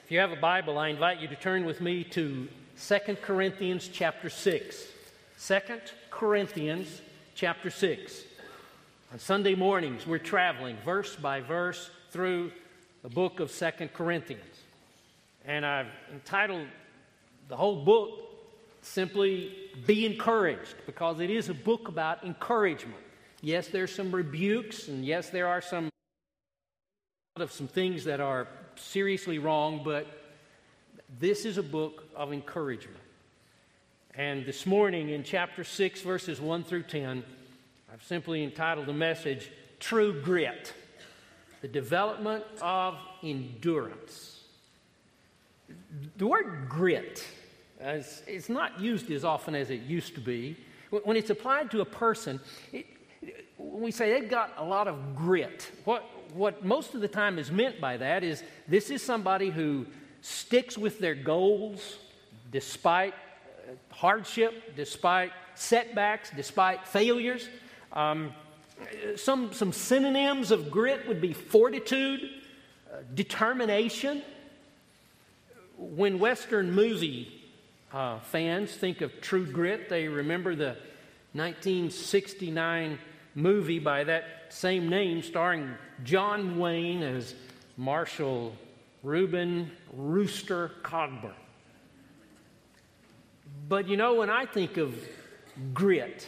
If you have a Bible, I invite you to turn with me to 2 Corinthians chapter 6. 2 Corinthians chapter 6. On Sunday mornings, we're traveling verse by verse through the book of 2 Corinthians. And I've entitled the whole book simply Be Encouraged, because it is a book about encouragement. Yes, there's some rebukes, and yes, there are some things that are seriously wrong, but this is a book of encouragement. And this morning in chapter 6, verses 1 through 10, I've simply entitled the message, True Grit, the development of endurance. The word grit is not used as often as it used to be. When it's applied to a person, we say they've got a lot of grit. What most of the time is meant by that is this is somebody who sticks with their goals despite hardship, despite setbacks, despite failures. Some synonyms of grit would be fortitude, determination. When Western movie fans think of True Grit, they remember the 1969 movie by that same name starring John Wayne as Marshal Reuben Rooster Cogburn. But you know, when I think of grit,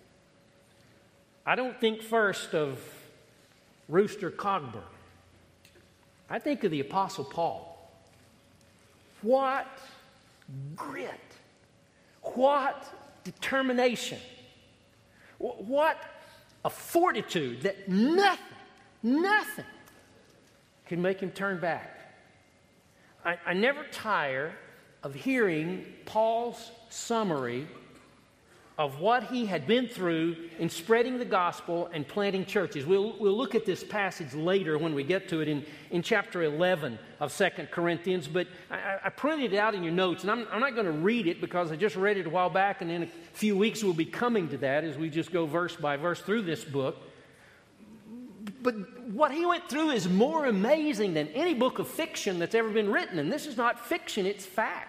I don't think first of Rooster Cogburn. I think of the Apostle Paul. What grit! What determination! What a fortitude that nothing can make him turn back. I never tire of hearing Paul's summary of what he had been through in spreading the gospel and planting churches. We'll look at this passage later when we get to it in chapter 11 of 2 Corinthians, but I printed it out in your notes, and I'm not going to read it because I just read it a while back, and in a few weeks we'll be coming to that as we just go verse by verse through this book. But what he went through is more amazing than any book of fiction that's ever been written, and this is not fiction, it's fact.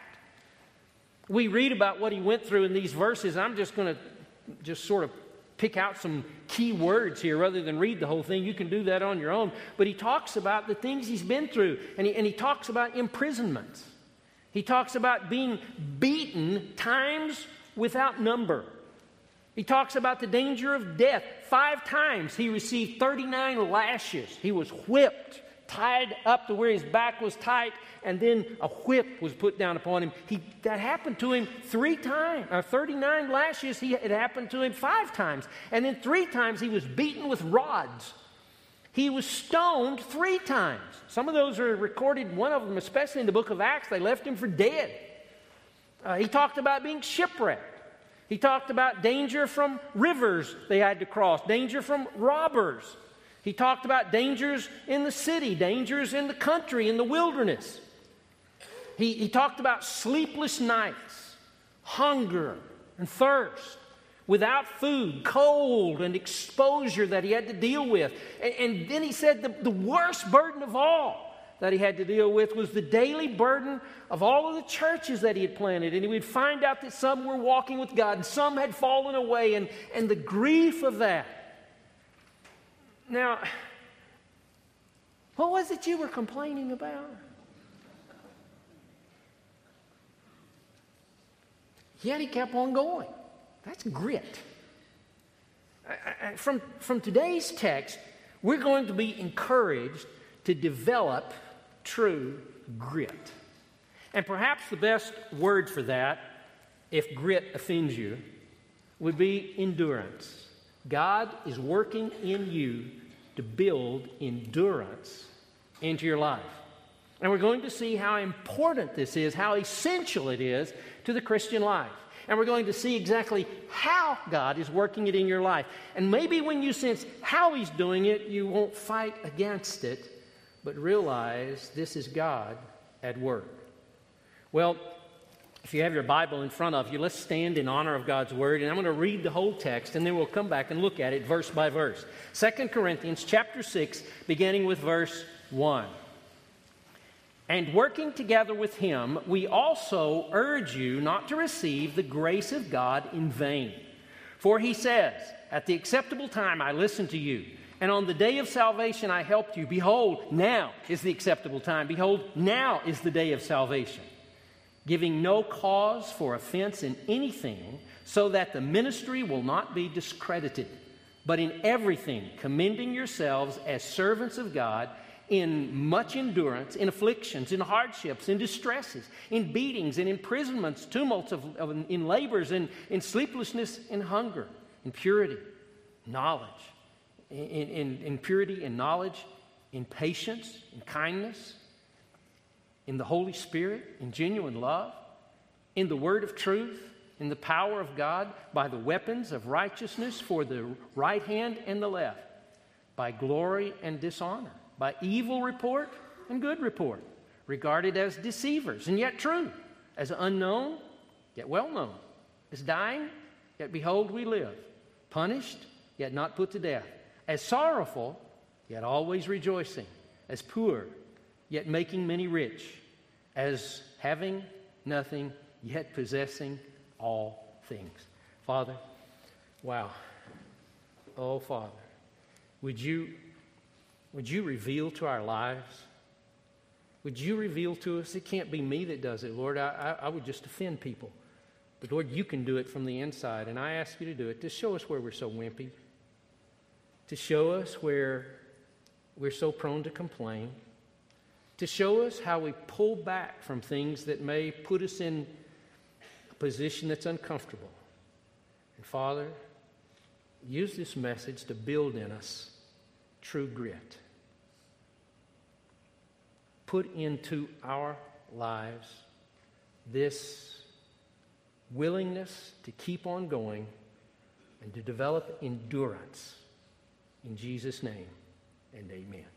We read about what he went through in these verses. I'm just going to sort of pick out some key words here rather than read the whole thing. You can do that on your own. But he talks about the things he's been through, and he talks about imprisonments. He talks about being beaten times without number. He talks about the danger of death. 5 times he received 39 lashes. He was whipped, tied up to where his back was tight, and then a whip was put down upon him. That happened to him 3 times. 39 lashes, it happened to him 5 times. And then 3 times he was beaten with rods. He was stoned 3 times. Some of those are recorded, one of them, especially in the book of Acts, they left him for dead. He talked about being shipwrecked. He talked about danger from rivers they had to cross, danger from robbers. He talked about dangers in the city, dangers in the country, in the wilderness. He talked about sleepless nights, hunger and thirst, without food, cold and exposure that he had to deal with. And then he said the worst burden of all that he had to deal with was the daily burden of all of the churches that he had planted. And he would find out that some were walking with God and some had fallen away, and the grief of that. Now, what was it you were complaining about? Yet he kept on going. That's grit. From today's text, we're going to be encouraged to develop true grit. And perhaps the best word for that, if grit offends you, would be endurance. God is working in you to build endurance into your life. And we're going to see how important this is, how essential it is to the Christian life. And we're going to see exactly how God is working it in your life. And maybe when you sense how He's doing it, you won't fight against it, but realize this is God at work. Well, if you have your Bible in front of you, let's stand in honor of God's Word. And I'm going to read the whole text, and then we'll come back and look at it verse by verse. 2 Corinthians chapter 6, beginning with verse 1. And working together with him, we also urge you not to receive the grace of God in vain. For he says, at the acceptable time I listened to you, and on the day of salvation I helped you. Behold, now is the acceptable time. Behold, now is the day of salvation. Giving no cause for offense in anything, so that the ministry will not be discredited, but in everything commending yourselves as servants of God, in much endurance, in afflictions, in hardships, in distresses, in beatings, in imprisonments, tumults in labors, in sleeplessness, in hunger, in purity, knowledge, in purity and knowledge, in patience, in kindness, in the Holy Spirit, in genuine love, in the word of truth, in the power of God, by the weapons of righteousness for the right hand and the left, by glory and dishonor, by evil report and good report, regarded as deceivers and yet true, as unknown yet well known, as dying yet behold we live, punished yet not put to death, as sorrowful yet always rejoicing, as poor yet making many rich, as having nothing yet possessing all things. Father, wow. Oh, Father, would you reveal to our lives? Would you reveal to us? It can't be me that does it, Lord. I would just offend people. But, Lord, you can do it from the inside, and I ask you to do it. To show us where we're so wimpy. To show us where we're so prone to complain. To show us how we pull back from things that may put us in a position that's uncomfortable. And, Father, use this message to build in us true grit. Put into our lives this willingness to keep on going and to develop endurance. In Jesus' name, and amen.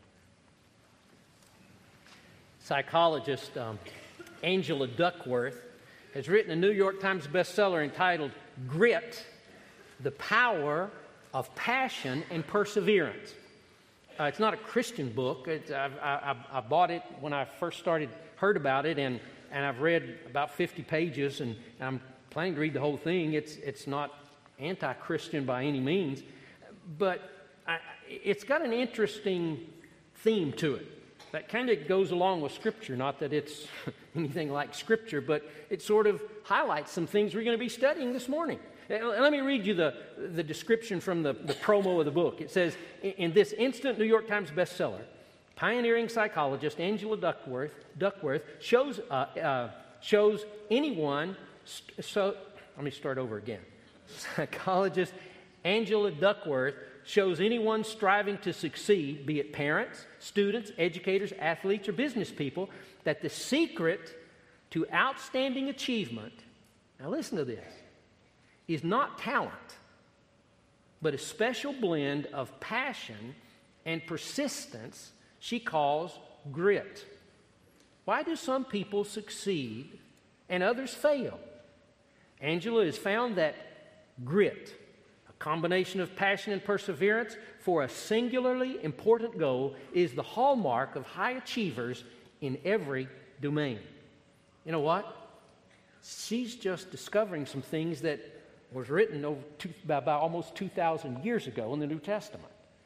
Psychologist Angela Duckworth has written a New York Times bestseller entitled Grit, the Power of Passion and Perseverance. It's not a Christian book. I bought it when I first heard about it, and I've read about 50 pages, and I'm planning to read the whole thing. It's not anti-Christian by any means, but it's got an interesting theme to it that kind of goes along with Scripture. Not that it's anything like Scripture, but it sort of highlights some things we're going to be studying this morning. Let me read you the description from the promo of the book. It says, in this instant New York Times bestseller, pioneering psychologist Angela Duckworth shows anyone, let me start over again. Psychologist Angela Duckworth shows anyone striving to succeed, be it parents, students, educators, athletes, or business people, that the secret to outstanding achievement, now listen to this, is not talent, but a special blend of passion and persistence she calls grit. Why do some people succeed and others fail? Angela has found that grit, a combination of passion and perseverance for a singularly important goal, is the hallmark of high achievers in every domain. You know what? She's just discovering some things that was written about almost 2,000 years ago in the New Testament.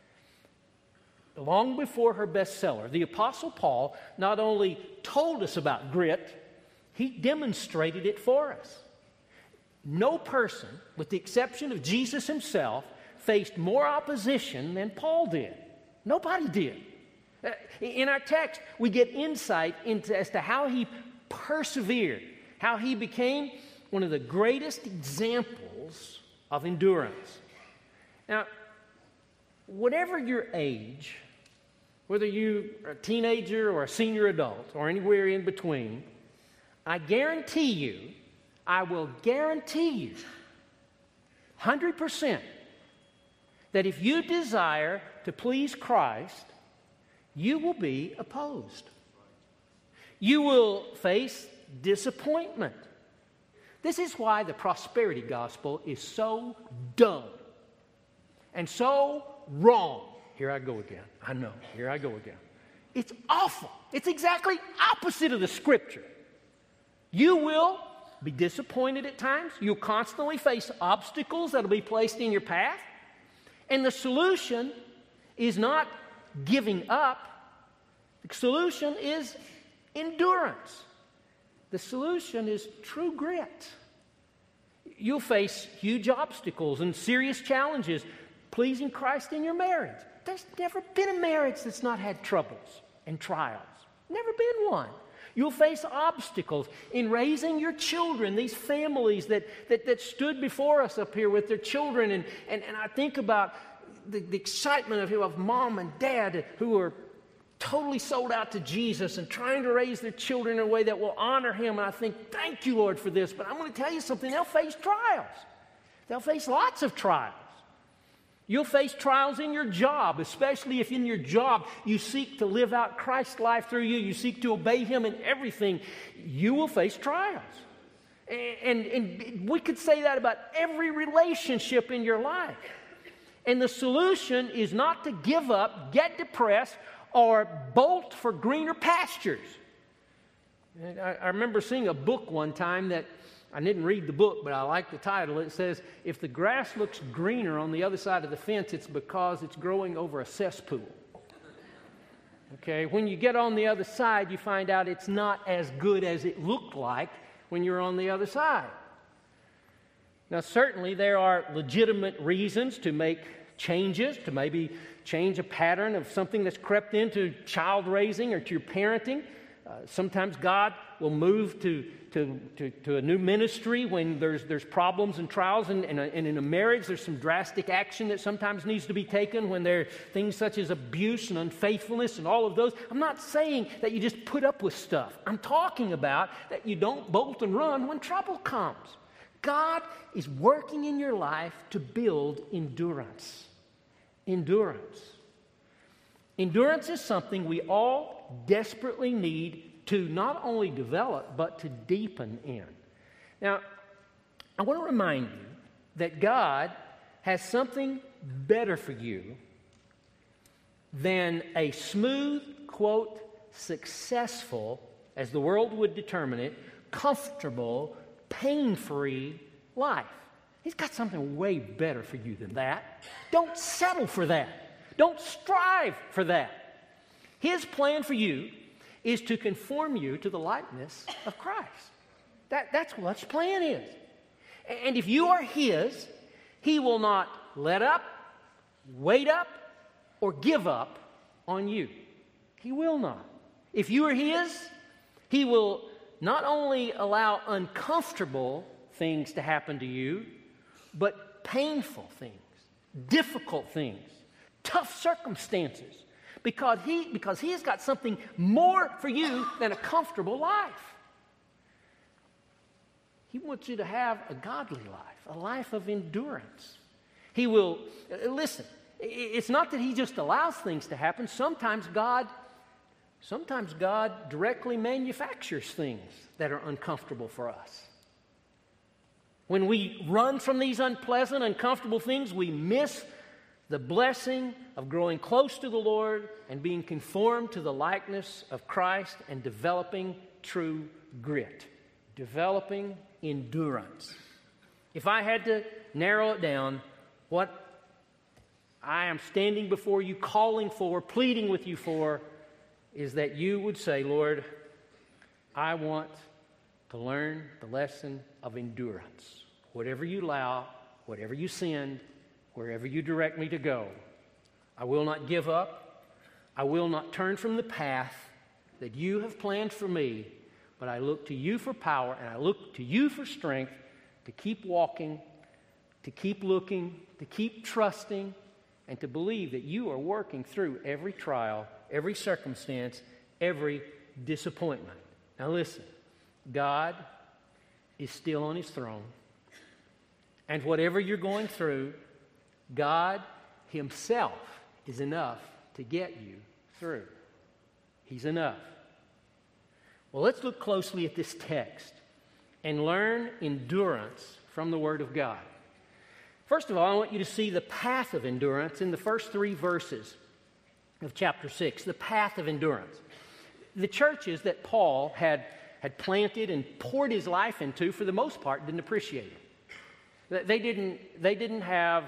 Long before her bestseller, the Apostle Paul not only told us about grit, he demonstrated it for us. No person, with the exception of Jesus himself, faced more opposition than Paul did. Nobody did. In our text, we get insight as to how he persevered, how he became one of the greatest examples of endurance. Now, whatever your age, whether you are a teenager or a senior adult or anywhere in between, I will guarantee you 100% that if you desire to please Christ, you will be opposed. You will face disappointment. This is why the prosperity gospel is so dumb and so wrong. Here I go again. I know. Here I go again. It's awful. It's exactly opposite of the Scripture. You will be disappointed at times. You'll constantly face obstacles that will be placed in your path. And the solution is not giving up. The solution is endurance. The solution is true grit. You'll face huge obstacles and serious challenges pleasing Christ in your marriage. There's never been a marriage that's not had troubles and trials. Never been one. You'll face obstacles in raising your children, these families that stood before us up here with their children. And I think about the excitement of mom and dad who are totally sold out to Jesus and trying to raise their children in a way that will honor Him. And I think, thank you, Lord, for this. But I'm going to tell you something. They'll face trials. They'll face lots of trials. You'll face trials in your job, especially if in your job you seek to live out Christ's life through you. You seek to obey Him in everything. You will face trials. And we could say that about every relationship in your life. And the solution is not to give up, get depressed, or bolt for greener pastures. And I remember seeing a book one time that I didn't read the book, but I like the title. It says, if the grass looks greener on the other side of the fence, it's because it's growing over a cesspool. Okay, when you get on the other side, you find out it's not as good as it looked like when you're on the other side. Now, certainly there are legitimate reasons to make changes, to maybe change a pattern of something that's crept into child raising or to your parenting. Sometimes God will move to a new ministry when there's problems and trials, and in a marriage there's some drastic action that sometimes needs to be taken when there are things such as abuse and unfaithfulness and all of those. I'm not saying that you just put up with stuff. I'm talking about that you don't bolt and run when trouble comes. God is working in your life to build endurance. Endurance. Endurance is something we all desperately need to not only develop, but to deepen in. Now, I want to remind you that God has something better for you than a smooth, quote, successful, as the world would determine it, comfortable, pain-free life. He's got something way better for you than that. Don't settle for that. Don't strive for that. His plan for you is to conform you to the likeness of Christ. That's what His plan is. And if you are His, He will not let up, wait up, or give up on you. He will not. If you are His, He will not only allow uncomfortable things to happen to you, but painful things, difficult things, tough circumstances, because he has got something more for you than a comfortable life. He wants you to have a godly life, a life of endurance. He will, listen, it's not that He just allows things to happen. Sometimes God directly manufactures things that are uncomfortable for us. When we run from these unpleasant, uncomfortable things, we miss the blessing of growing close to the Lord and being conformed to the likeness of Christ and developing true grit, developing endurance. If I had to narrow it down, what I am standing before you, calling for, pleading with you for, is that you would say, Lord, I want to learn the lesson of endurance. Whatever you allow, whatever you send, wherever you direct me to go, I will not give up. I will not turn from the path that you have planned for me, but I look to you for power and I look to you for strength to keep walking, to keep looking, to keep trusting, and to believe that you are working through every trial, every circumstance, every disappointment. Now listen, God is still on His throne. And whatever you're going through, God Himself is enough to get you through. He's enough. Well, let's look closely at this text and learn endurance from the Word of God. First of all, I want you to see the path of endurance in the first 3 verses. of chapter 6, the path of endurance. The churches that Paul had planted and poured his life into, for the most part, didn't appreciate it. They didn't have,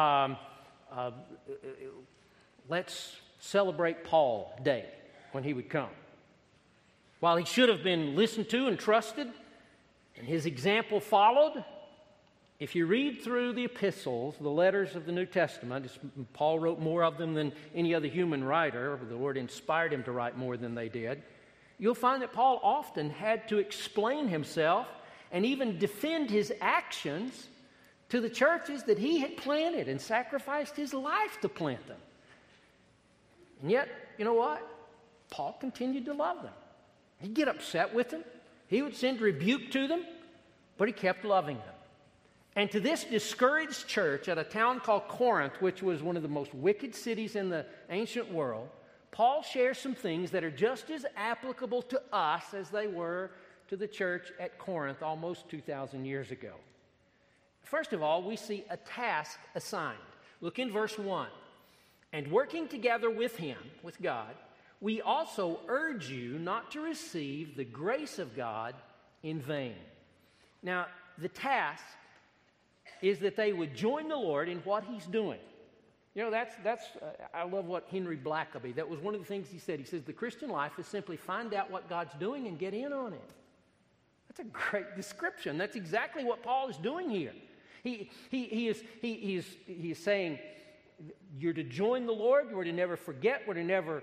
let's celebrate Paul Day when he would come. While he should have been listened to and trusted, and his example followed, if you read through the epistles, the letters of the New Testament, Paul wrote more of them than any other human writer. The Lord inspired him to write more than they did. You'll find that Paul often had to explain himself and even defend his actions to the churches that he had planted and sacrificed his life to plant them. And yet, you know what? Paul continued to love them. He'd get upset with them. He would send rebuke to them, but he kept loving them. And to this discouraged church at a town called Corinth, which was one of the most wicked cities in the ancient world, Paul shares some things that are just as applicable to us as they were to the church at Corinth almost 2,000 years ago. First of all, we see a task assigned. Look in verse 1. And working together with him, with God, we also urge you not to receive the grace of God in vain. Now, the task is that they would join the Lord in what he's doing. You know, I love what Henry Blackaby, that was one of the things he said. He says, the Christian life is simply find out what God's doing and get in on it. That's a great description. That's exactly what Paul is doing here. He is saying, you're to join the Lord, we're to never forget, we're to never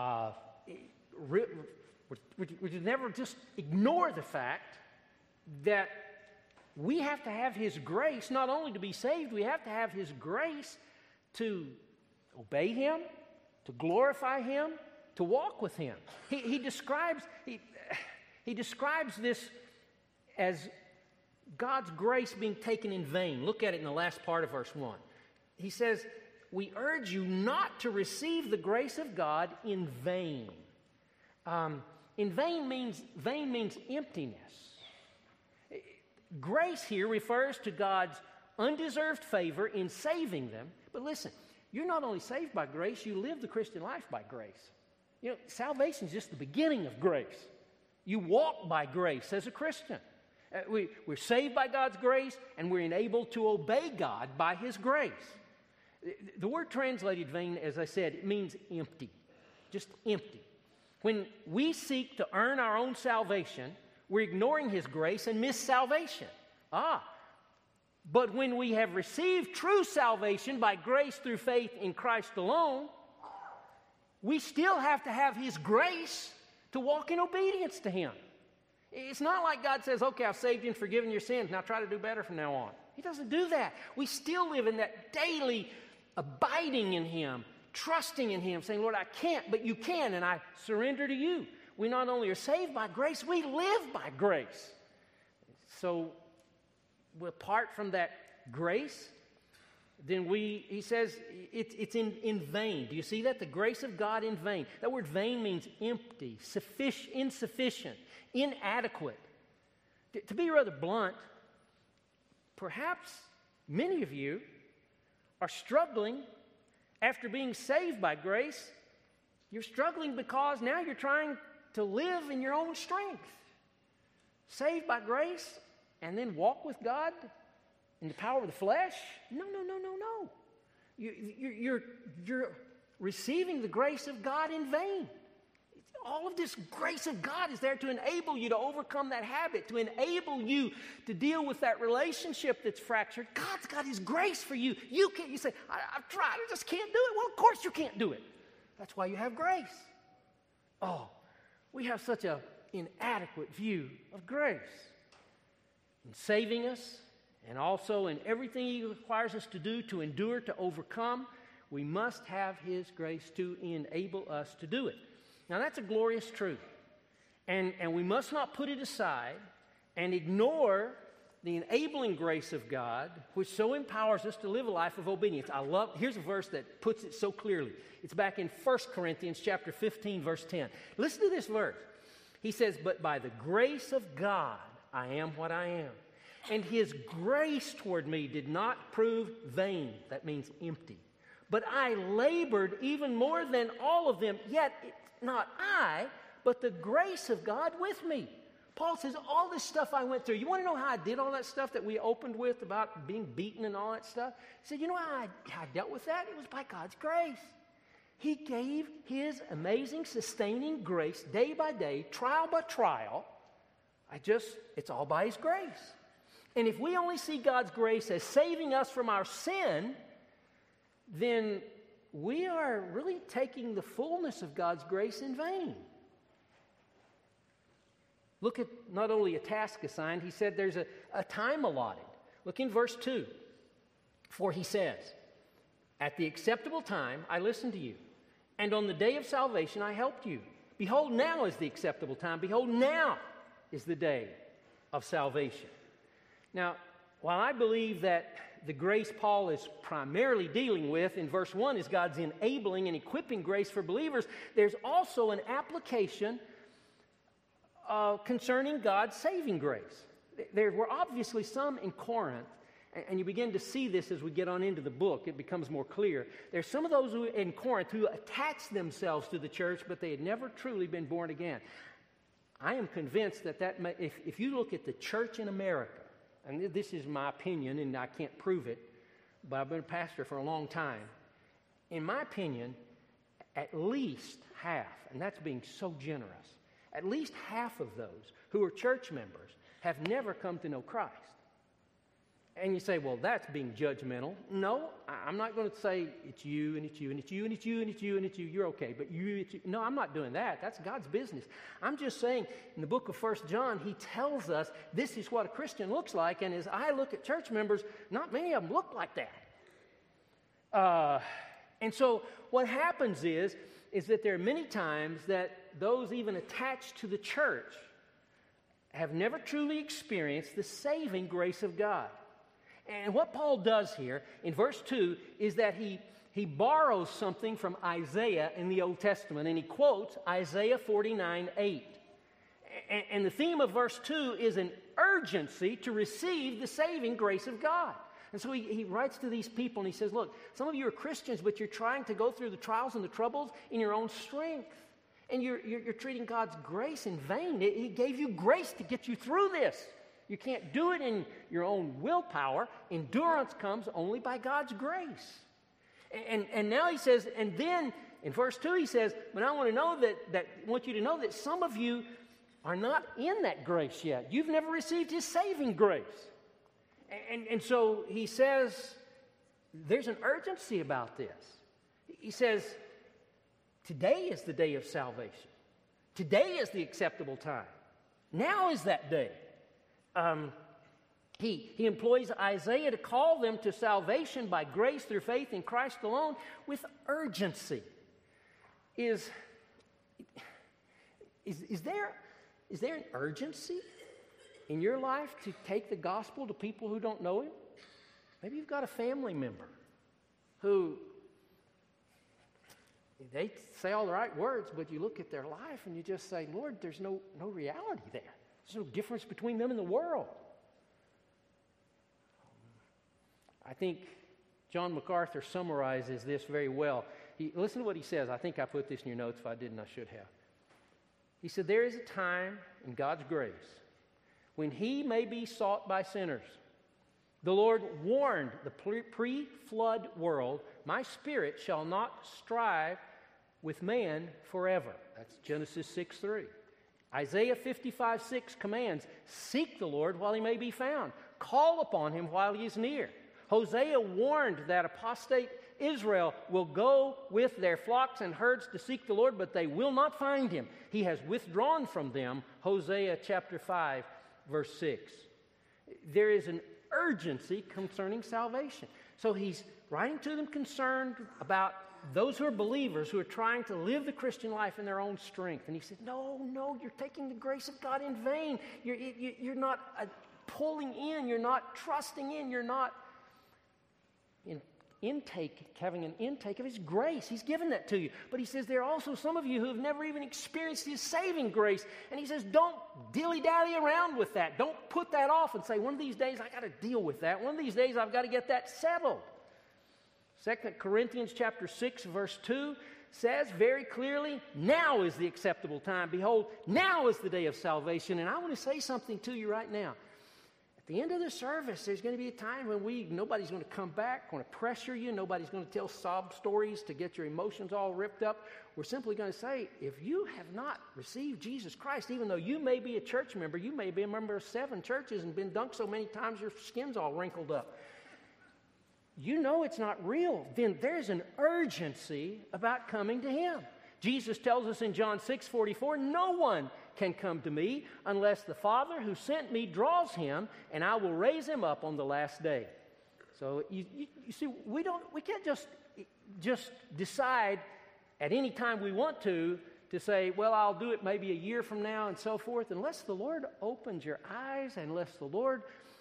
just ignore the fact that we have to have his grace, not only to be saved, we have to have his grace to obey him, to glorify him, to walk with him. He describes this as God's grace being taken in vain. Look at it in the last part of verse 1. He says, we urge you not to receive the grace of God in vain. In vain means emptiness. Grace here refers to God's undeserved favor in saving them. But listen, you're not only saved by grace, you live the Christian life by grace. You know, salvation is just the beginning of grace. You walk by grace as a Christian. We're saved by God's grace, and we're enabled to obey God by his grace. The word translated vain, as I said, it means empty, just empty. When we seek to earn our own salvation, we're ignoring his grace and miss salvation. But when we have received true salvation by grace through faith in Christ alone, we still have to have his grace to walk in obedience to him. It's not like God says, okay, I've saved you and forgiven your sins, now try to do better from now on. He doesn't do that. We still live in that daily abiding in him, trusting in him, saying, Lord, I can't, but you can, and I surrender to you. We not only are saved by grace, we live by grace. So, apart from that grace, then he says it's in vain. Do you see that? The grace of God in vain. That word vain means empty, insufficient, inadequate. To be rather blunt, perhaps many of you are struggling after being saved by grace. You're struggling because now you're trying to live in your own strength. Saved by grace and then walk with God in the power of the flesh? No. You're receiving the grace of God in vain. All of this grace of God is there to enable you to overcome that habit, to enable you to deal with that relationship that's fractured. God's got his grace for you. You say, I've tried, I just can't do it. Well, of course you can't do it. That's why you have grace. Oh, we have such an inadequate view of grace. In saving us, and also in everything he requires us to do to endure, to overcome, we must have his grace to enable us to do it. Now, that's a glorious truth. And we must not put it aside and ignore the enabling grace of God, which so empowers us to live a life of obedience. Here's a verse that puts it so clearly. It's back in 1 Corinthians chapter 15, verse 10. Listen to this verse. He says, but by the grace of God, I am what I am. And his grace toward me did not prove vain. That means empty. But I labored even more than all of them, yet not I, but the grace of God with me. Paul says, all this stuff I went through, you want to know how I did all that stuff that we opened with about being beaten and all that stuff? He said, you know how I dealt with that? It was by God's grace. He gave His amazing, sustaining grace day by day, trial by trial. It's all by His grace. And if we only see God's grace as saving us from our sin, then we are really taking the fullness of God's grace in vain. Look at not only a task assigned, he said there's a time allotted. Look in verse 2. For he says, at the acceptable time I listened to you, and on the day of salvation I helped you. Behold, now is the acceptable time. Behold, now is the day of salvation. Now, while I believe that the grace Paul is primarily dealing with in verse 1 is God's enabling and equipping grace for believers, there's also an application concerning God's saving grace. There were obviously some in Corinth, and you begin to see this as we get on into the book. It becomes more clear. There's some of those in Corinth who attached themselves to the church, but they had never truly been born again. I am convinced that if you look at the church in America, and this is my opinion, and I can't prove it, but I've been a pastor for a long time. In my opinion, at least half, and that's being so generous, at least half of those who are church members have never come to know Christ. And you say, well, that's being judgmental. No, I'm not going to say it's you, and it's you, and it's you, and it's you, and it's you, and it's you. You're okay, but you, it's you. No, I'm not doing that. That's God's business. I'm just saying in the book of 1 John, he tells us this is what a Christian looks like. And as I look at church members, not many of them look like that. And so what happens is that there are many times that those even attached to the church have never truly experienced the saving grace of God. And what Paul does here in verse 2 is that he borrows something from Isaiah in the Old Testament, and he quotes Isaiah 49:8. And the theme of verse 2 is an urgency to receive the saving grace of God. And so he writes to these people and he says, look, some of you are Christians, but you're trying to go through the trials and the troubles in your own strength. And you're treating God's grace in vain. He gave you grace to get you through this. You can't do it in your own willpower. Endurance comes only by God's grace. And now he says, and then in verse 2 he says, but I want you to know that some of you are not in that grace yet. You've never received His saving grace. And so he says, there's an urgency about this. He says, today is the day of salvation. Today is the acceptable time. Now is that day. He employs Isaiah to call them to salvation by grace through faith in Christ alone with urgency. Is there an urgency in your life to take the gospel to people who don't know Him? Maybe you've got a family member who they say all the right words, but you look at their life and you just say, Lord, there's no reality there. There's no difference between them and the world. I think John MacArthur summarizes this very well. Listen to what he says. I think I put this in your notes. If I didn't, I should have. He said, there is a time in God's grace when He may be sought by sinners. The Lord warned the pre-flood world, my spirit shall not strive with man forever. That's Genesis 6:3. Isaiah 55:6 commands, seek the Lord while He may be found. Call upon Him while He is near. Hosea warned that apostate Israel will go with their flocks and herds to seek the Lord, but they will not find Him. He has withdrawn from them. Hosea chapter 5, verse 6. There is an urgency concerning salvation. So he's writing to them concerned about those who are believers who are trying to live the Christian life in their own strength. And he said, no, you're taking the grace of God in vain. You're not pulling in. You're not trusting in. You're not having an intake of His grace. He's given that to you. But he says there are also some of you who have never even experienced His saving grace. And he says, don't dilly-dally around with that. Don't put that off and say, one of these days I got to deal with that. One of these days I've got to get that settled. 2 Corinthians chapter 6, verse 2 says very clearly, now is the acceptable time. Behold, now is the day of salvation. And I want to say something to you right now. At the end of the service, there's going to be a time when nobody's going to come back, going to pressure you. Nobody's going to tell sob stories to get your emotions all ripped up. We're simply going to say, if you have not received Jesus Christ, even though you may be a church member, you may be a member of 7 churches and been dunked so many times your skin's all wrinkled up. You know it's not real. Then there's an urgency about coming to Him. Jesus tells us in John 6:44, no one can come to me unless the Father who sent me draws him, and I will raise him up on the last day. So you see, we can't just decide at any time we want to say, well, I'll do it maybe a year from now and so forth, unless the Lord opens your eyes, unless the Lord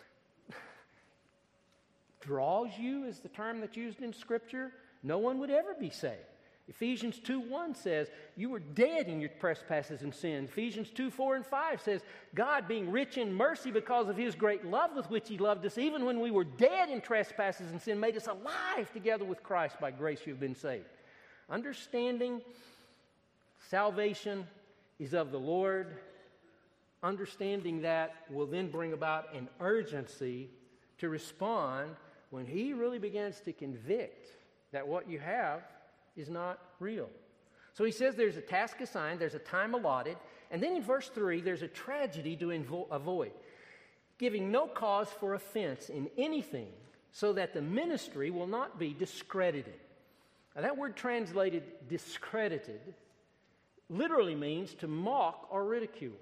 draws you, is the term that's used in Scripture, no one would ever be saved. Ephesians 2:1 says, you were dead in your trespasses and sins. Ephesians 2:4 and 5 says, God being rich in mercy because of His great love with which He loved us, even when we were dead in trespasses and sin, made us alive together with Christ. By grace you've been saved. Understanding salvation is of the Lord. Understanding that will then bring about an urgency to respond when He really begins to convict that what you have is not real. So He says there's a task assigned, there's a time allotted, and then in verse 3, there's a tragedy to avoid. Giving no cause for offense in anything, so that the ministry will not be discredited. Now that word translated discredited literally means to mock or ridicule.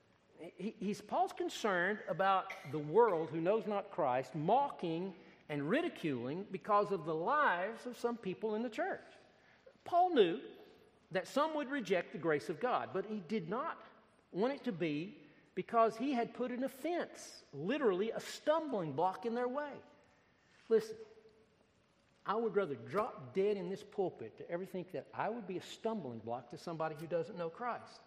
Paul's concerned about the world who knows not Christ mocking and ridiculing because of the lives of some people in the church. Paul knew that some would reject the grace of God, but he did not want it to be because he had put an offense, literally a stumbling block in their way. Listen, I would rather drop dead in this pulpit to ever think that I would be a stumbling block to somebody who doesn't know Christ.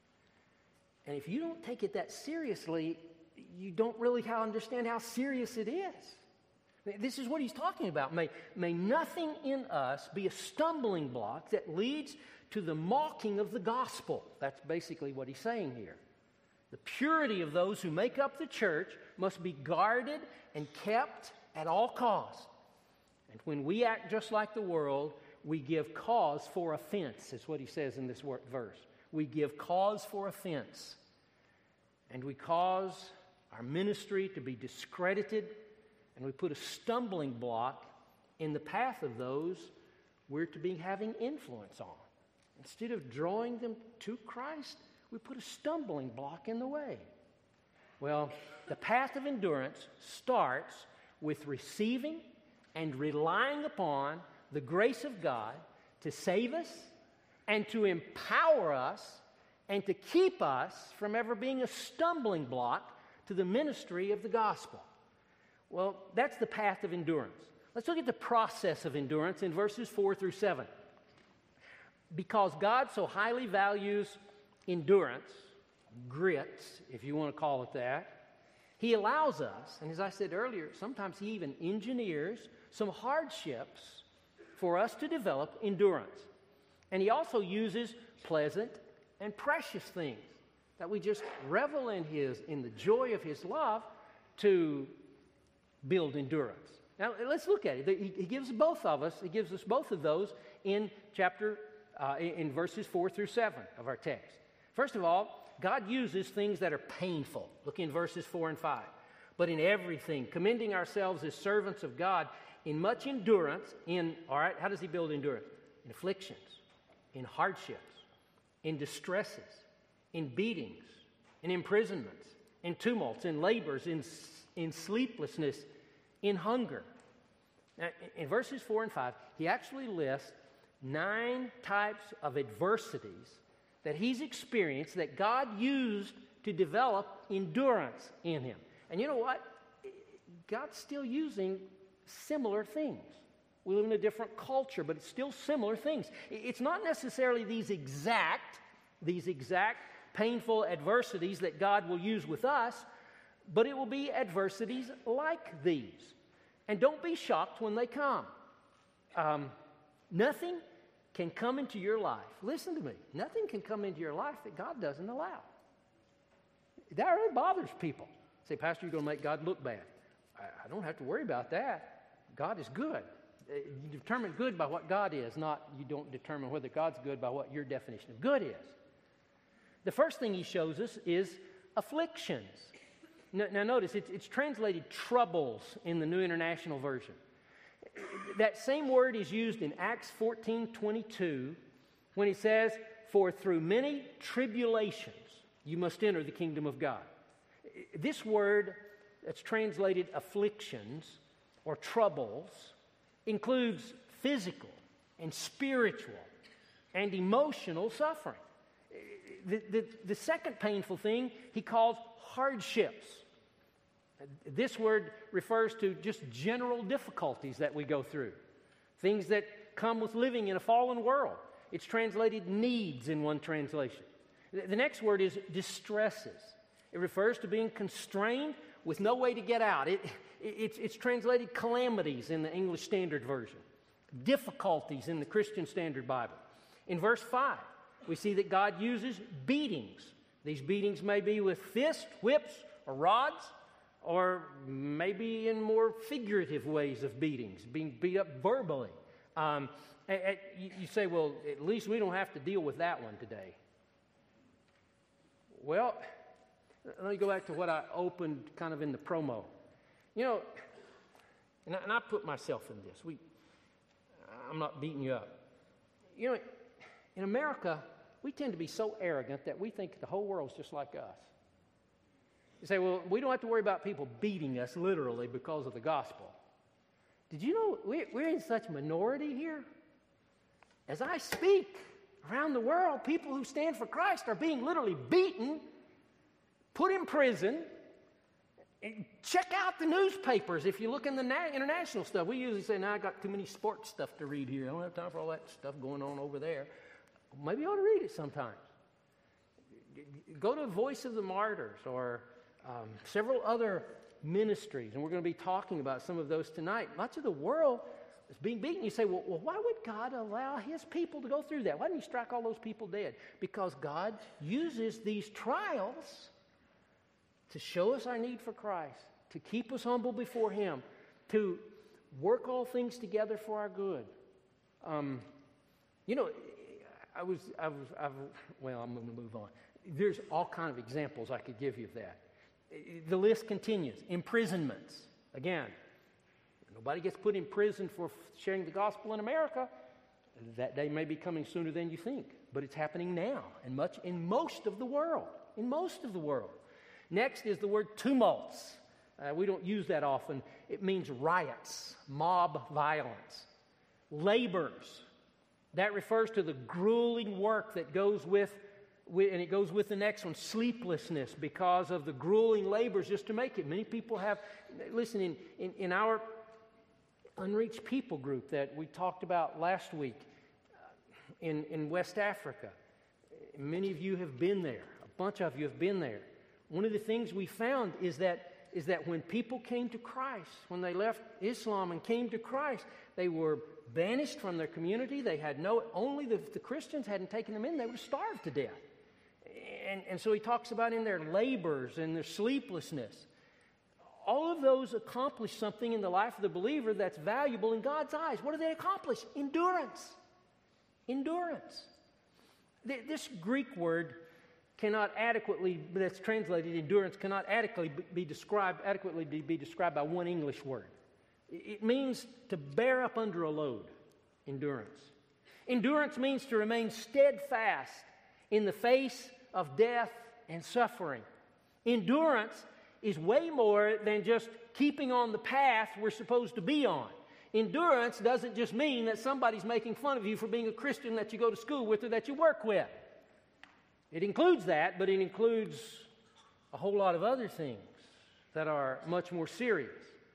And if you don't take it that seriously, you don't really understand how serious it is. This is what he's talking about. May nothing in us be a stumbling block that leads to the mocking of the gospel. That's basically what he's saying here. The purity of those who make up the church must be guarded and kept at all costs. And when we act just like the world, we give cause for offense. That's what he says in this verse. We give cause for offense. And we cause our ministry to be discredited, and we put a stumbling block in the path of those we're to be having influence on. Instead of drawing them to Christ, we put a stumbling block in the way. Well, the path of endurance starts with receiving and relying upon the grace of God to save us and to empower us and to keep us from ever being a stumbling block to the ministry of the gospel. Well, that's the path of endurance. Let's look at the process of endurance in verses 4 through 7. Because God so highly values endurance, grit, if you want to call it that, He allows us, and as I said earlier, sometimes He even engineers some hardships for us to develop endurance. And He also uses pleasant and precious things that we just revel in the joy of His love to build endurance. Now, let's look at it. He gives both of us, He gives us both of those in in verses 4 through 7 of our text. First of all, God uses things that are painful. Look in verses 4 and 5. But in everything, commending ourselves as servants of God, in much endurance, how does He build endurance? In afflictions, in hardships, in distresses, in beatings, in imprisonments, in tumults, in labors, in sleeplessness, in hunger. Now, in verses 4 and 5, he actually lists 9 types of adversities that he's experienced that God used to develop endurance in him. And you know what? God's still using similar things. We live in a different culture, but it's still similar things. It's not necessarily these exact painful adversities that God will use with us, but it will be adversities like these. And don't be shocked when they come. Nothing can come into your life. Listen to me. Nothing can come into your life that God doesn't allow. That really bothers people. Say, Pastor, you're going to make God look bad. I don't have to worry about that. God is good. You determine good by what God is, not you don't determine whether God's good by what your definition of good is. The first thing he shows us is afflictions. Now notice, it's translated troubles in the New International Version. That same word is used in Acts 14:22 when he says, "For through many tribulations you must enter the kingdom of God." This word that's translated afflictions or troubles includes physical and spiritual and emotional suffering. The second painful thing he calls hardships. This word refers to just general difficulties that we go through, things that come with living in a fallen world. It's translated needs in one translation. The next word is distresses. It refers to being constrained with no way to get out. It's translated calamities in the English Standard Version, difficulties in the Christian Standard Bible. In verse 5, we see that God uses beatings. These beatings may be with fists, whips, or rods, or maybe in more figurative ways of beatings, being beat up verbally. You say, well, at least we don't have to deal with that one today. Well, let me go back to what I opened kind of in the promo. You know, and I put myself in this. I'm not beating you up. You know, in America, we tend to be so arrogant that we think the whole world's just like us. You say, well, we don't have to worry about people beating us literally because of the gospel. Did you know we're in such minority here? As I speak around the world, people who stand for Christ are being literally beaten, put in prison. Check out the newspapers. If you look in the international stuff, we usually say, I got too many sports stuff to read here. I don't have time for all that stuff going on over there. Maybe you ought to read it sometimes. Go to Voice of the Martyrs or several other ministries, and we're going to be talking about some of those tonight. Much of the world is being beaten. You say, well, why would God allow his people to go through that? Why didn't he strike all those people dead? Because God uses these trials to show us our need for Christ, to keep us humble before him, to work all things together for our good. You know, I'm going to move on. There's all kinds of examples I could give you of that. The list continues. Imprisonments. Again, nobody gets put in prison for sharing the gospel in America. That day may be coming sooner than you think, but it's happening now in most of the world. In most of the world. Next is the word tumults. We don't use that often. It means riots, mob violence. Labors. That refers to the grueling work that goes with, and it goes with the next one, sleeplessness, because of the grueling labors just to make it. Many people have, listen, in our unreached people group that we talked about last week in West Africa, many of you have been there. A bunch of you have been there. One of the things we found is that when people came to Christ, when they left Islam and came to Christ, they were banished from their community. They had only the Christians hadn't taken them in. They were starved to death. And so he talks about in their labors and their sleeplessness. All of those accomplish something in the life of the believer that's valuable in God's eyes. What do they accomplish? Endurance. Endurance. This Greek word that's translated endurance, cannot adequately be described by one English word. It means to bear up under a load, endurance. Endurance means to remain steadfast in the face of death and suffering. Endurance is way more than just keeping on the path we're supposed to be on. Endurance doesn't just mean that somebody's making fun of you for being a Christian that you go to school with or that you work with. It includes that, but it includes a whole lot of other things that are much more serious.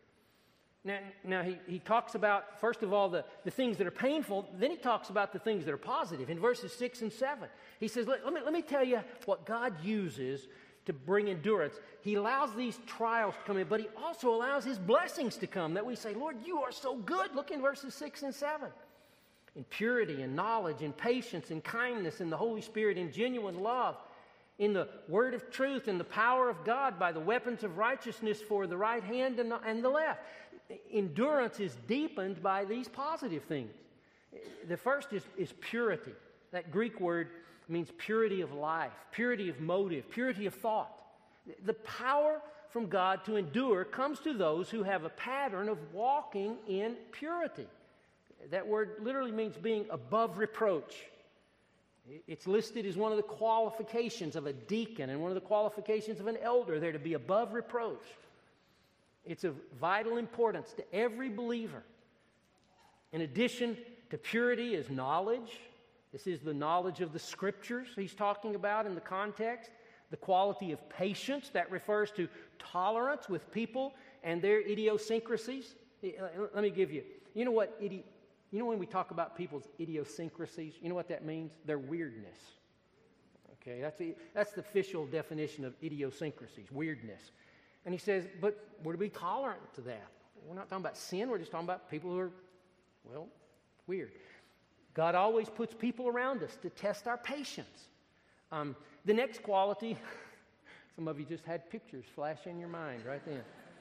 Now he talks about, first of all, the things that are painful. Then he talks about the things that are positive. In verses 6 and 7, he says, let me tell you what God uses to bring endurance. He allows these trials to come in, but He also allows His blessings to come, that we say, Lord, You are so good. Look in verses 6 and 7. In purity and knowledge and patience and kindness in the Holy Spirit, in genuine love, in the word of truth and the power of God, by the weapons of righteousness for the right hand and the left. Endurance is deepened by these positive things. The first is purity. That Greek word means purity of life, purity of motive, purity of thought. The power from God to endure comes to those who have a pattern of walking in purity. That word literally means being above reproach. It's listed as one of the qualifications of a deacon and one of the qualifications of an elder. They're to be above reproach. It's of vital importance to every believer. In addition to purity is knowledge. This is the knowledge of the Scriptures he's talking about in the context. The quality of patience, that refers to tolerance with people and their idiosyncrasies. Let me give you, you know when we talk about people's idiosyncrasies, you know what that means? Their weirdness. Okay, that's the official definition of idiosyncrasies, weirdness. And he says, but we're to be tolerant to that. We're not talking about sin, we're just talking about people who are, well, weird. God always puts people around us to test our patience. The next quality, some of you just had pictures flash in your mind right then.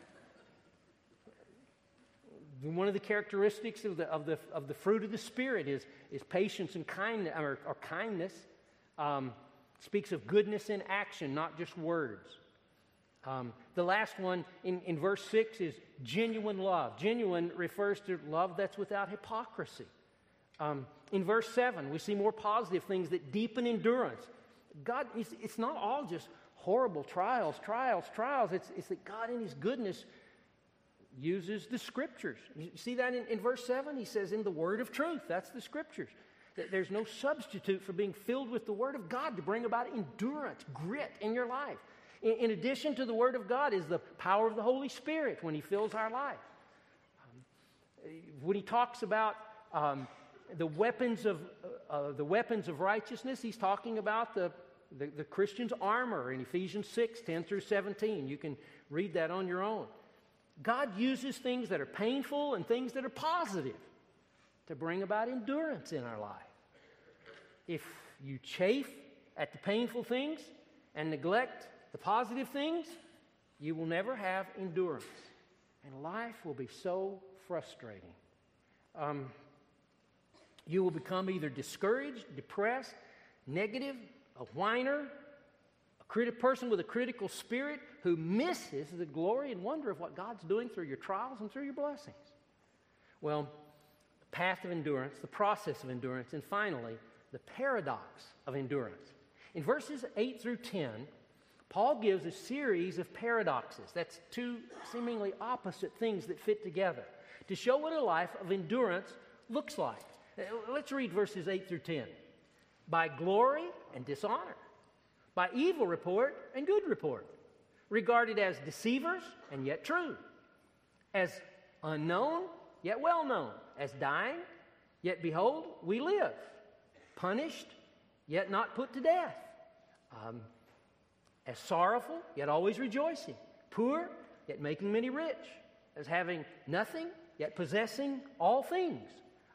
One of the characteristics of the fruit of the Spirit is patience and kindness, or kindness. Speaks of goodness in action, not just words. The last one in verse 6 is genuine love. Genuine refers to love that's without hypocrisy. In verse 7, we see more positive things that deepen endurance. God, it's not all just horrible trials. It's that God in His goodness uses the Scriptures. You see that in verse 7? He says, in the word of truth. That's the Scriptures. There's no substitute for being filled with the Word of God to bring about endurance, grit in your life. In addition to the Word of God is the power of the Holy Spirit when He fills our life. When He talks about the weapons of righteousness, He's talking about the Christian's armor in Ephesians 6, 10 through 17. You can read that on your own. God uses things that are painful and things that are positive to bring about endurance in our life. If you chafe at the painful things and neglect the positive things, you will never have endurance. And life will be so frustrating. You will become either discouraged, depressed, negative, a whiner, a person with a critical spirit who misses the glory and wonder of what God's doing through your trials and through your blessings. Well, the path of endurance, the process of endurance, and finally, the paradox of endurance. In verses 8 through 10, Paul gives a series of paradoxes. That's two seemingly opposite things that fit together to show what a life of endurance looks like. Let's read verses 8 through 10. By glory and dishonor, by evil report and good report, regarded as deceivers and yet true, as unknown yet well known, as dying, yet behold, we live, punished yet not put to death, as sorrowful yet always rejoicing, poor yet making many rich, as having nothing yet possessing all things.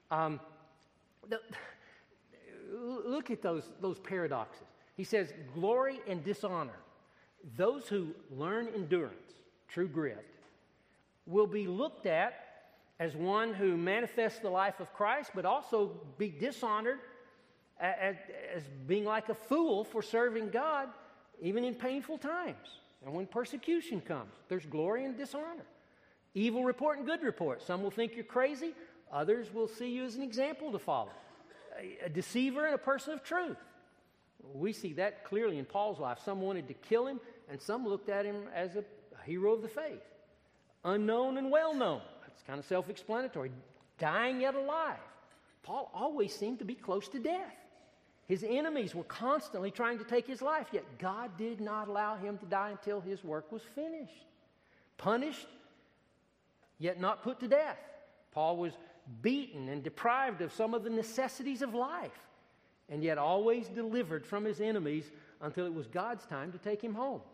Look at those paradoxes. He says, glory and dishonor. Those who learn endurance, true grit, will be looked at as one who manifests the life of Christ, but also be dishonored as being like a fool for serving God, even in painful times. And when persecution comes, there's glory and dishonor. Evil report and good report. Some will think you're crazy. Others will see you as an example to follow. A deceiver and a person of truth. We see that clearly in Paul's life. Some wanted to kill him, and some looked at him as a hero of the faith. Unknown and well known. That's kind of self-explanatory. Dying yet alive. Paul always seemed to be close to death. His enemies were constantly trying to take his life, yet God did not allow him to die until his work was finished. Punished, yet not put to death. Paul was beaten and deprived of some of the necessities of life, and yet always delivered from his enemies until it was God's time to take him home.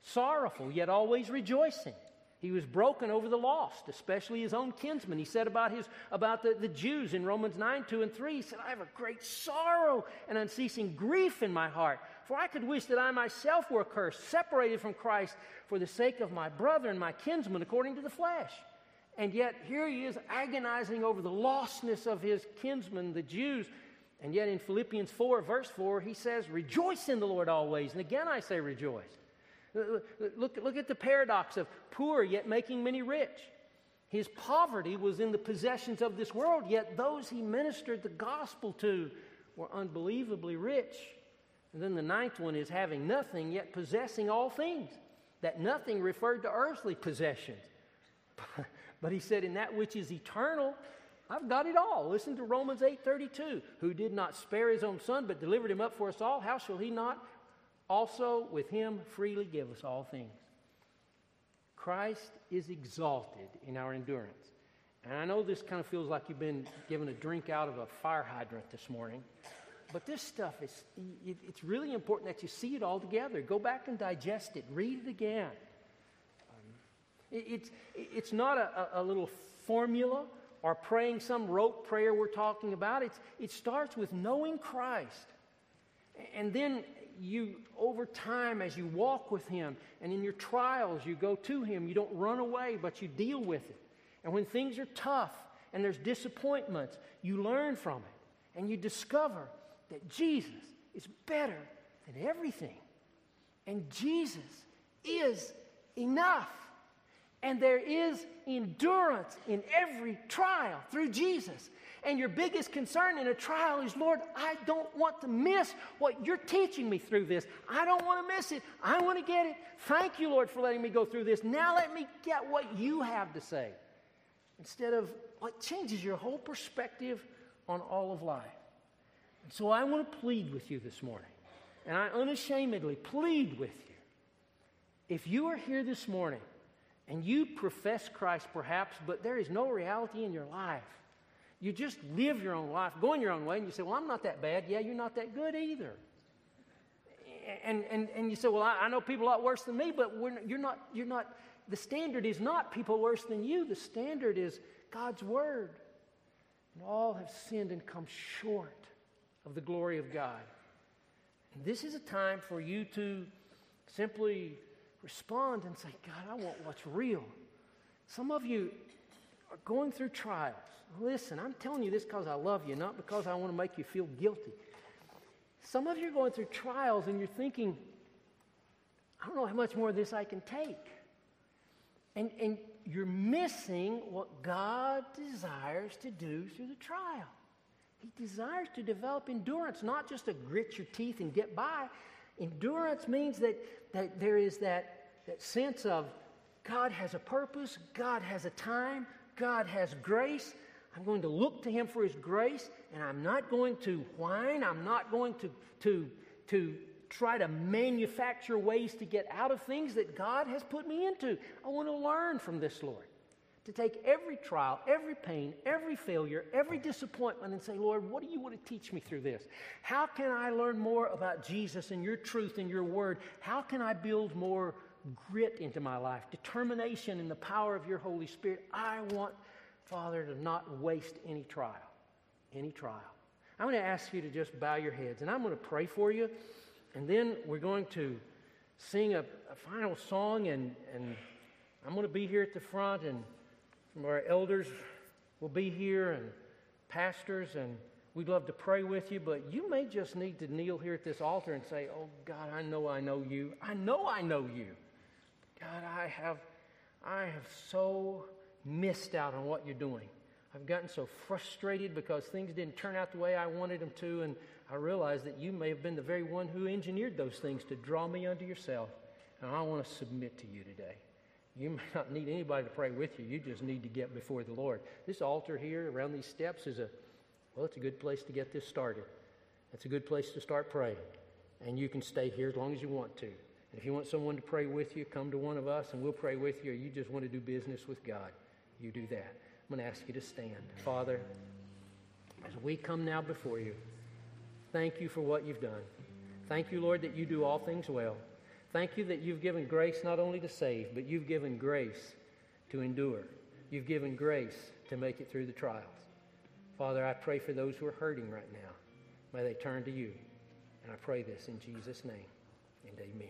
sorrowful, yet always rejoicing. He was broken over the lost, especially his own kinsmen. He said about the Jews in Romans 9:2-3, he said, I have a great sorrow and unceasing grief in my heart, for I could wish that I myself were accursed, separated from Christ for the sake of my brother and my kinsman according to the flesh. And yet here he is agonizing over the lostness of his kinsmen, the Jews. And yet in Philippians 4, verse 4, he says, rejoice in the Lord always. And again I say rejoice. Look at the paradox of poor yet making many rich. His poverty was in the possessions of this world, yet those he ministered the gospel to were unbelievably rich. And then the ninth one is having nothing yet possessing all things. That nothing referred to earthly possessions. But he said, in that which is eternal, I've got it all. Listen to Romans 8:32. Who did not spare his own son, but delivered him up for us all, how shall he not also with him freely give us all things? Christ is exalted in our endurance. And I know this kind of feels like you've been given a drink out of a fire hydrant this morning. But this stuff, it's really important that you see it all together. Go back and digest it. Read it again. It's not a little formula or praying some rote prayer we're talking about. It starts with knowing Christ. And then you, over time, as you walk with Him, and in your trials, you go to Him. You don't run away, but you deal with it. And when things are tough and there's disappointments, you learn from it. And you discover that Jesus is better than everything. And Jesus is enough. And there is endurance in every trial through Jesus. And your biggest concern in a trial is, Lord, I don't want to miss what you're teaching me through this. I don't want to miss it. I want to get it. Thank you, Lord, for letting me go through this. Now let me get what you have to say. Instead of what changes your whole perspective on all of life. And so I want to plead with you this morning. And I unashamedly plead with you. If you are here this morning and you profess Christ perhaps, but there is no reality in your life. You just live your own life, going your own way, and you say, well, I'm not that bad. Yeah, you're not that good either. And you say, well, I know people a lot worse than me, but you're not, the standard is not people worse than you. The standard is God's Word. And all have sinned and come short of the glory of God. And this is a time for you to simply respond and say, God, I want what's real. Some of you are going through trials. Listen, I'm telling you this because I love you, not because I want to make you feel guilty. Some of you are going through trials and you're thinking, I don't know how much more of this I can take. And you're missing what God desires to do through the trial. He desires to develop endurance, not just to grit your teeth and get by. Endurance means that there is that sense of God has a purpose, God has a time, God has grace. I'm going to look to Him for His grace, and I'm not going to whine. I'm not going to try to manufacture ways to get out of things that God has put me into. I want to learn from this Lord. To take every trial, every pain, every failure, every disappointment and say, Lord, what do you want to teach me through this? How can I learn more about Jesus and your truth and your word? How can I build more grit into my life, determination in the power of your Holy Spirit? I want, Father, to not waste any trial, any trial. I'm going to ask you to just bow your heads, and I'm going to pray for you, and then we're going to sing a final song, and I'm going to be here at the front, and our elders will be here, and pastors, and we'd love to pray with you, but you may just need to kneel here at this altar and say, oh, God, I know you. I know you. God, I have so missed out on what you're doing. I've gotten so frustrated because things didn't turn out the way I wanted them to, and I realize that you may have been the very one who engineered those things to draw me unto yourself, and I want to submit to you today. You may not need anybody to pray with you. You just need to get before the Lord. This altar here around these steps is it's a good place to get this started. It's a good place to start praying, and you can stay here as long as you want to. And if you want someone to pray with you, come to one of us and we'll pray with you, or you just want to do business with God, you do that. I'm going to ask you to stand. Father, as we come now before you, thank you for what you've done. Thank you, Lord, that you do all things well. Thank you that you've given grace not only to save, but you've given grace to endure. You've given grace to make it through the trials. Father, I pray for those who are hurting right now. May they turn to you. And I pray this in Jesus' name, and amen.